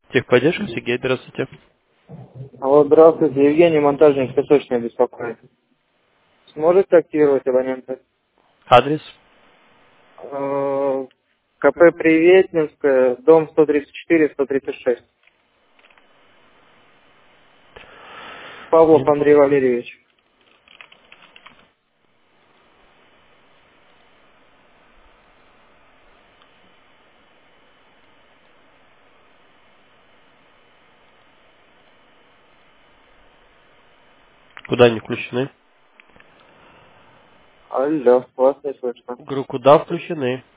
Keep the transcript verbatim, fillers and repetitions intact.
Техподдержка, Сергей, здравствуйте. Алло, здравствуйте, Евгений, монтажник песочный беспокоит. Сможете активировать абонента? Адрес? Э, КП Приветнинская, дом сто тридцать четыре сто тридцать шесть. Павлов Андрей Минутку. Валерьевич. Куда они включены? Алло, вас не слышно. Говорю, куда включены?